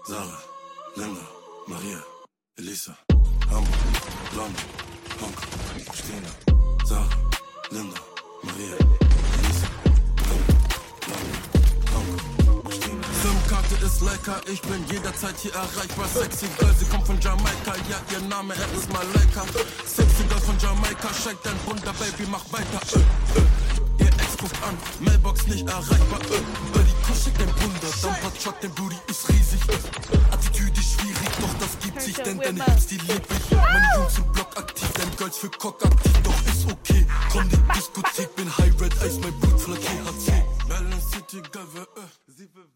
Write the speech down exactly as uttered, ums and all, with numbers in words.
Sarah, Linda, Maria, Elisa, Hamburg, London, Hongkong, Christina, Sarah, Linda, Maria, Elisa, Hamburg, London, Hongkong, Christina. SIM-Karte ist lecker, ich bin jederzeit hier erreichbar. Sexy Girl, sie kommt von Jamaika, ja, ihr Name, er ist Malaika. Sexy Girl von Jamaika, shake dein Wunder, Baby, mach weiter. Äh, äh. Ihr Ex guckt an, Mailbox nicht erreichbar. Äh, äh. Die Kuh schickt dein Wunder, Dumper-Truck, dein Booty ist riesig. Äh. Attitüde schwierig, doch das gibt sich, denn deine Hips, die lieb ich. Meine Jungs im Block aktiv, dein Girls für Cock aktiv, doch ist okay. Komm, die Diskothek, bin High Red Ice, mein Blut voller T H C. Balance City, Girl, äh, sie will